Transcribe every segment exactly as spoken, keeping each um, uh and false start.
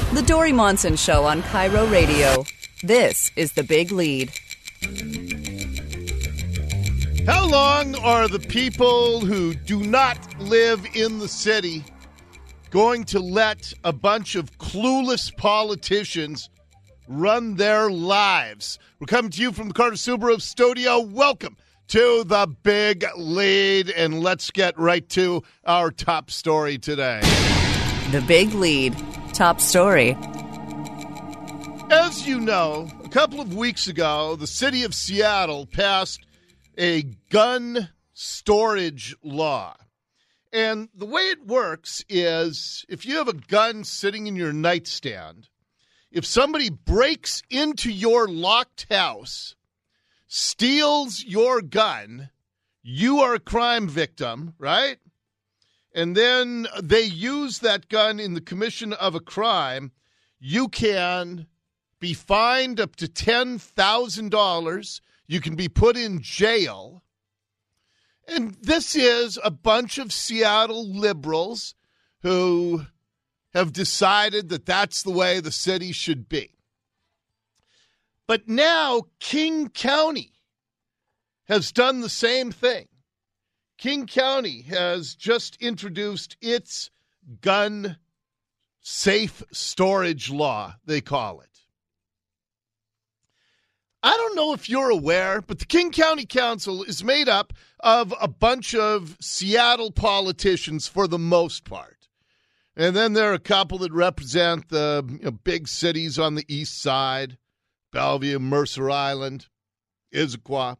The Dory Monson Show on Cairo Radio. This is The Big Lead. How long are the people who do not live in the city going to let a bunch of clueless politicians run their lives? We're coming to you from the Carter Subaru studio. Welcome to The Big Lead, and let's get right to our top story today. The Big Lead. Top story. As you know, a couple of weeks ago, the city of Seattle passed a gun storage law. And the way it works is if you have a gun sitting in your nightstand, if somebody breaks into your locked house, steals your gun, you are a crime victim, right? And then they use that gun in the commission of a crime, you can be fined up to ten thousand dollars. You can be put in jail. And this is a bunch of Seattle liberals who have decided that that's the way the city should be. But now King County has done the same thing. King County has just introduced its gun safe storage law, they call it. I don't know if you're aware, but the King County Council is made up of a bunch of Seattle politicians for the most part. And then there are a couple that represent the you know, big cities on the east side, Bellevue, Mercer Island, Issaquah.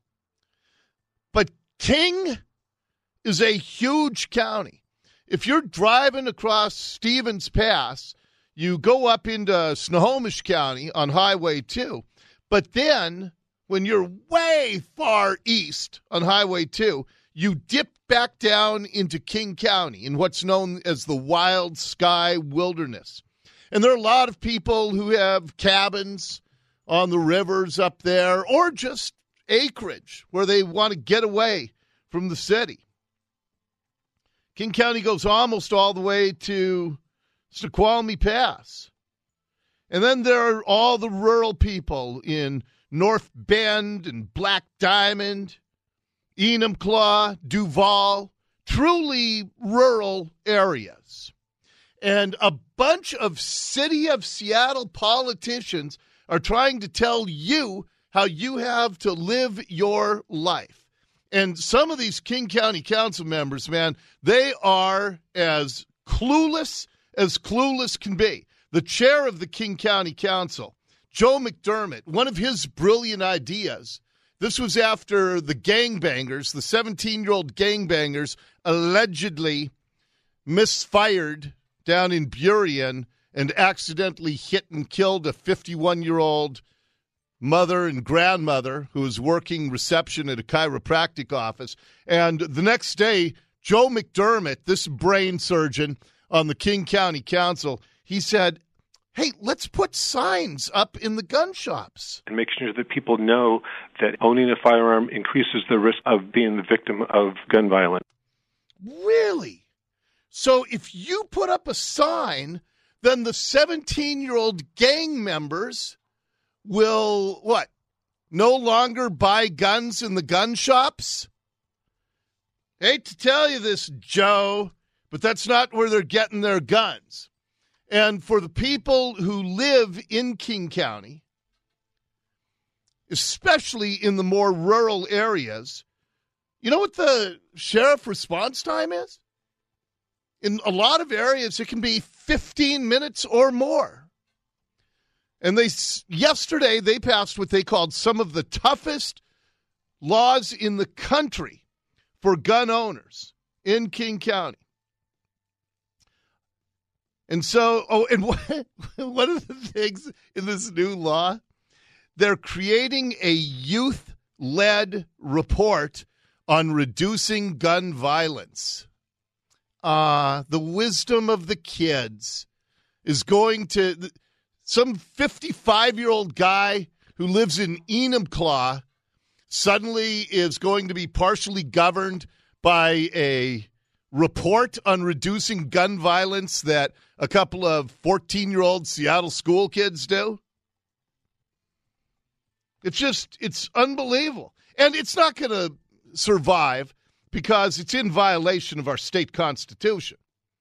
But King is a huge county. If you're driving across Stevens Pass, you go up into Snohomish County on Highway two. But then, when you're way far east on Highway two, you dip back down into King County in what's known as the Wild Sky Wilderness. And there are a lot of people who have cabins on the rivers up there or just acreage where they want to get away from the city. King County goes almost all the way to Snoqualmie Pass. And then there are all the rural people in North Bend and Black Diamond, Enumclaw, Duval, truly rural areas. And a bunch of City of Seattle politicians are trying to tell you how you have to live your life. And some of these King County Council members, man, they are as clueless as clueless can be. The chair of the King County Council, Joe McDermott, one of his brilliant ideas, this was after the gangbangers, the seventeen-year-old gangbangers, allegedly misfired down in Burien and accidentally hit and killed a fifty-one-year-old mother and grandmother who was working reception at a chiropractic office. And the next day, Joe McDermott, this brain surgeon on the King County Council, he said, hey, let's put signs up in the gun shops. And make sure that people know that owning a firearm increases the risk of being the victim of gun violence. Really? So if you put up a sign, then the seventeen-year-old gang members will, what, no longer buy guns in the gun shops? Hate to tell you this, Joe, but that's not where they're getting their guns. And for the people who live in King County, especially in the more rural areas, you know what the sheriff response time is? In a lot of areas, it can be fifteen minutes or more. And they yesterday, they passed what they called some of the toughest laws in the country for gun owners in King County. And so, oh, and what, one of the things in this new law, they're creating a youth-led report on reducing gun violence. Uh, the wisdom of the kids is going to, some fifty-five-year-old guy who lives in Enumclaw suddenly is going to be partially governed by a report on reducing gun violence that a couple of fourteen-year-old Seattle school kids do? It's just, it's unbelievable. And it's not going to survive because it's in violation of our state constitution.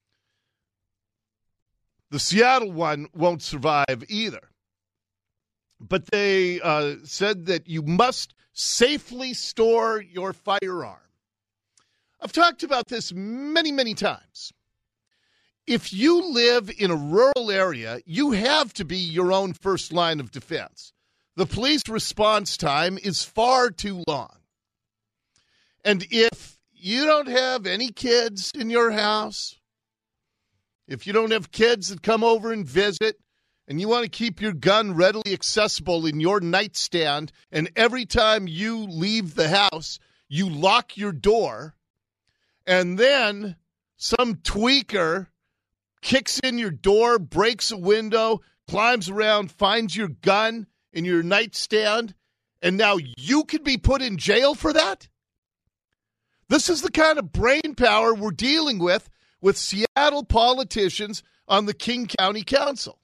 The Seattle one won't survive either. But they uh, said that you must safely store your firearm. I've talked about this many, many times. If you live in a rural area, you have to be your own first line of defense. The police response time is far too long. And if you don't have any kids in your house, if you don't have kids that come over and visit, and you want to keep your gun readily accessible in your nightstand, and every time you leave the house, you lock your door, and then some tweaker kicks in your door, breaks a window, climbs around, finds your gun in your nightstand, and now you could be put in jail for that? This is the kind of brain power we're dealing with with Seattle politicians on the King County Council.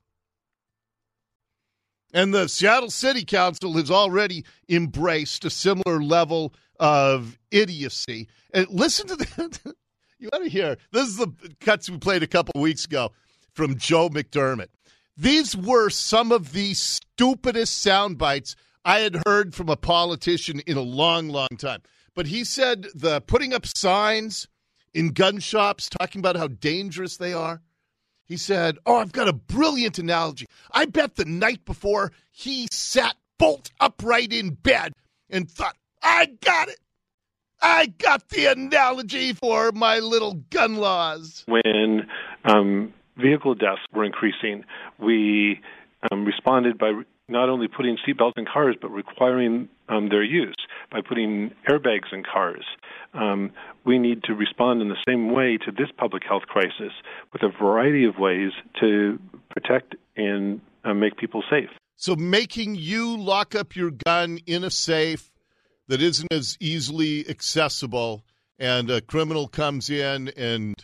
And the Seattle City Council has already embraced a similar level of idiocy. And listen to that. You want to hear. This is the cuts we played a couple weeks ago from Joe McDermott. These were some of the stupidest sound bites I had heard from a politician in a long, long time. But he said the putting up signs in gun shops talking about how dangerous they are. He said, oh, I've got a brilliant analogy. I bet the night before he sat bolt upright in bed and thought, I got it. I got the analogy for my little gun laws. When um, vehicle deaths were increasing, we um, responded by not only putting seatbelts in cars, but requiring um, their use, by putting airbags in cars. Um, we need to respond in the same way to this public health crisis with a variety of ways to protect and uh, make people safe. So making you lock up your gun in a safe that isn't as easily accessible, and a criminal comes in and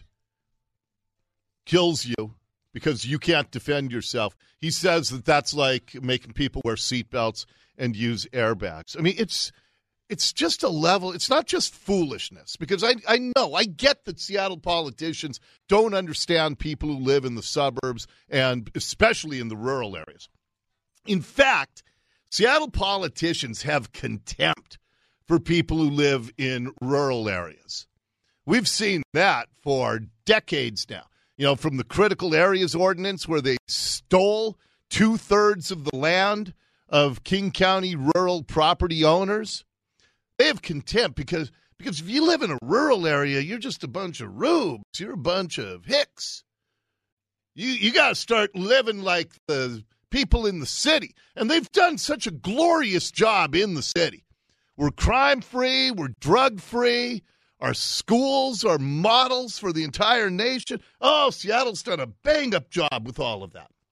kills you because you can't defend yourself. He says that that's like making people wear seatbelts and use airbags. I mean, it's it's just a level. It's not just foolishness, because I, I know, I get that Seattle politicians don't understand people who live in the suburbs and especially in the rural areas. In fact, Seattle politicians have contempt for people who live in rural areas. We've seen that for decades now. You know, from the Critical Areas Ordinance, where they stole two-thirds of the land of King County rural property owners. They have contempt because, because if you live in a rural area, you're just a bunch of rubes. You're a bunch of hicks. You, you got to start living like the people in the city. And they've done such a glorious job in the city. We're crime-free. We're drug-free. Our schools are models for the entire nation. Oh, Seattle's done a bang-up job with all of that.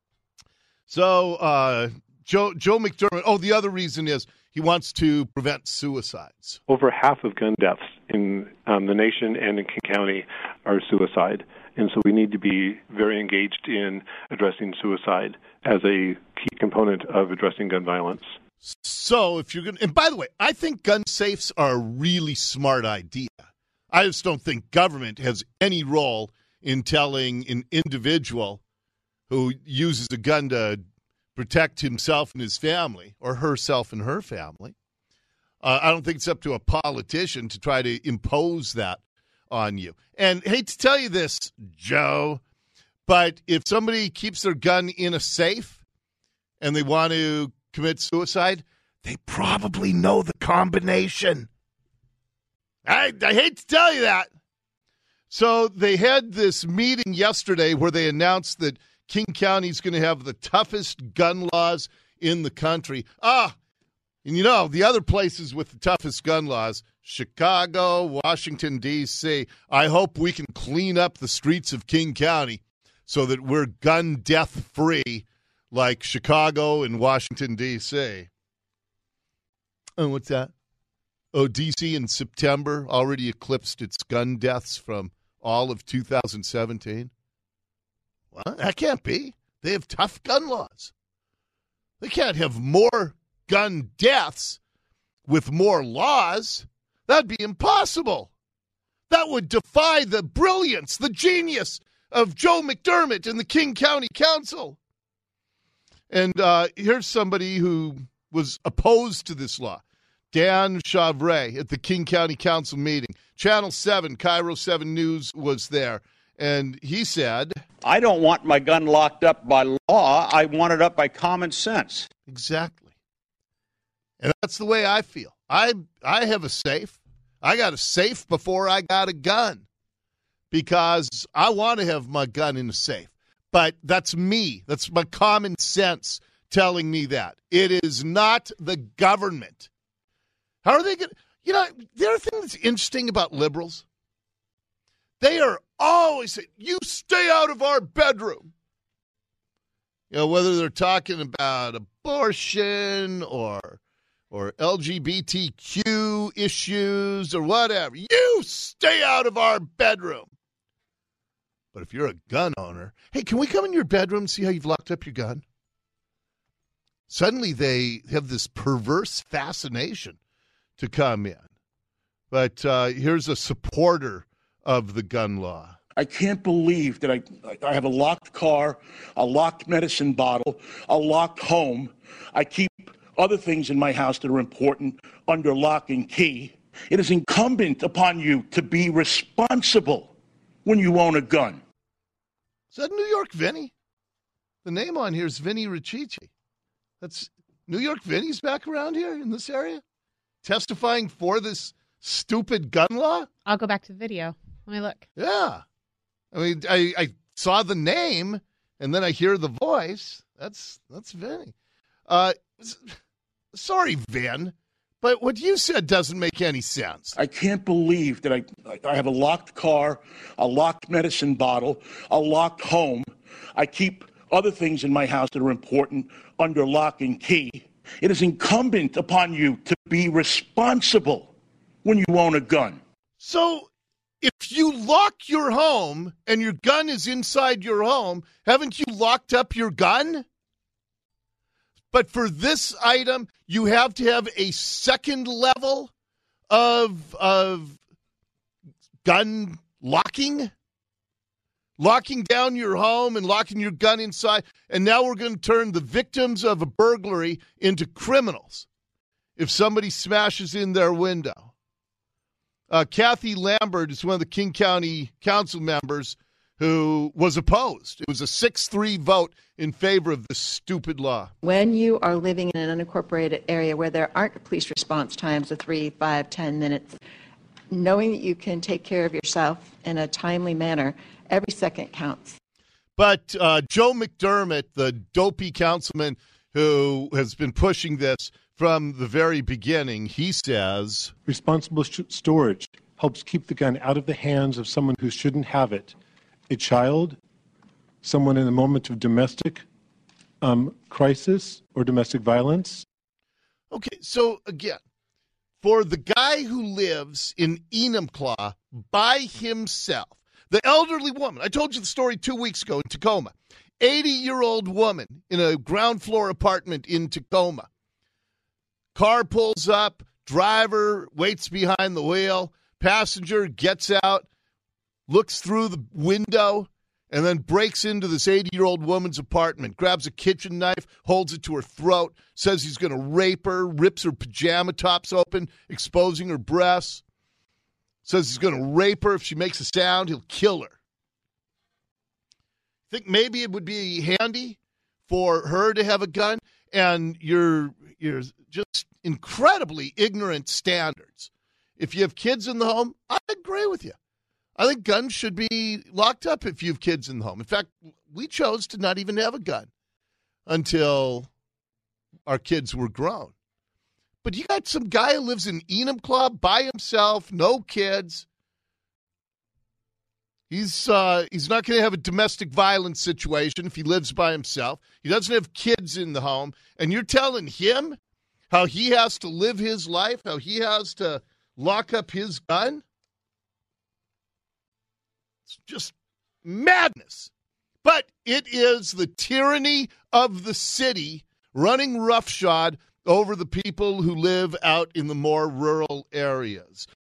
So uh, Joe, Joe McDermott, oh, the other reason is he wants to prevent suicides. Over half of gun deaths in um, the nation and in King County are suicide. And so we need to be very engaged in addressing suicide as a key component of addressing gun violence. So if you're going to, and by the way, I think gun safes are a really smart idea. I just don't think government has any role in telling an individual who uses a gun to protect himself and his family, or herself and her family. Uh, I don't think it's up to a politician to try to impose that on you. And hate to tell you this, Joe, but if somebody keeps their gun in a safe and they want to commit suicide, they probably know the combination. I, I hate to tell you that. So they had this meeting yesterday where they announced that King County is going to have the toughest gun laws in the country. Ah, and you know, the other places with the toughest gun laws, Chicago, Washington, D C, I hope we can clean up the streets of King County so that we're gun death free like Chicago and Washington, D C. Oh, what's that? Oh, D C in September already eclipsed its gun deaths from all of two thousand seventeen? Well, that can't be. They have tough gun laws. They can't have more gun deaths with more laws. That'd be impossible. That would defy the brilliance, the genius of Joe McDermott and the King County Council. And uh, here's somebody who was opposed to this law. Dan Chavray at the King County Council meeting. Channel seven, Cairo seven News was there. And he said, I don't want my gun locked up by law. I want it up by common sense. Exactly. And that's the way I feel. I I have a safe. I got a safe before I got a gun because I want to have my gun in a safe. But that's me. That's my common sense telling me that. It is not the government. How are they going to, you know, the other thing that's interesting about liberals, they are always saying, you stay out of our bedroom. You know, whether they're talking about abortion or or L G B T Q issues or whatever. You stay out of our bedroom. But if you're a gun owner, hey, can we come in your bedroom and see how you've locked up your gun? Suddenly they have this perverse fascination to come in. But uh, here's a supporter of the gun law. I can't believe that I, I have a locked car, a locked medicine bottle, a locked home. I keep other things in my house that are important under lock and key. It is incumbent upon you to be responsible when you own a gun. Is that New York Vinny? The name on here is Vinny Riccici. That's New York Vinny's back around here in this area? Testifying for this stupid gun law? I'll go back to the video. Let me look. Yeah. I mean, I, I saw the name, and then I hear the voice. That's that's Vinny. Uh, sorry, Vin, but what you said doesn't make any sense. I can't believe that I, I have a locked car, a locked medicine bottle, a locked home. I keep other things in my house that are important under lock and key. It is incumbent upon you to be responsible when you own a gun. So if you lock your home and your gun is inside your home, haven't you locked up your gun? But for this item, you have to have a second level of, of gun locking, locking down your home and locking your gun inside. And now we're going to turn the victims of a burglary into criminals if somebody smashes in their window. Uh, Kathy Lambert is one of the King County Council members who was opposed. It was a six three vote in favor of this stupid law. When you are living in an unincorporated area where there aren't police response times of three, five, ten minutes, knowing that you can take care of yourself in a timely manner, every second counts. But uh, Joe McDermott, the dopey councilman who has been pushing this from the very beginning, he says, responsible sh- storage helps keep the gun out of the hands of someone who shouldn't have it. A child, someone in a moment of domestic um, crisis or domestic violence. Okay, so again, for the guy who lives in Enumclaw by himself, the elderly woman, I told you the story two weeks ago in Tacoma, eighty-year-old woman in a ground floor apartment in Tacoma. Car pulls up, driver waits behind the wheel, passenger gets out, looks through the window, and then breaks into this eighty-year-old woman's apartment, grabs a kitchen knife, holds it to her throat, says he's going to rape her, rips her pajama tops open, exposing her breasts, says he's going to rape her. If she makes a sound, he'll kill her. Think maybe it would be handy for her to have a gun, and you're, you're just incredibly ignorant standards. If you have kids in the home, I agree with you. I think guns should be locked up if you have kids in the home. In fact, we chose to not even have a gun until our kids were grown. But you got some guy who lives in Enumclaw by himself, no kids. He's uh, he's not going to have a domestic violence situation if he lives by himself. He doesn't have kids in the home. And you're telling him how he has to live his life, how he has to lock up his gun? It's just madness. But it is the tyranny of the city running roughshod over the people who live out in the more rural areas.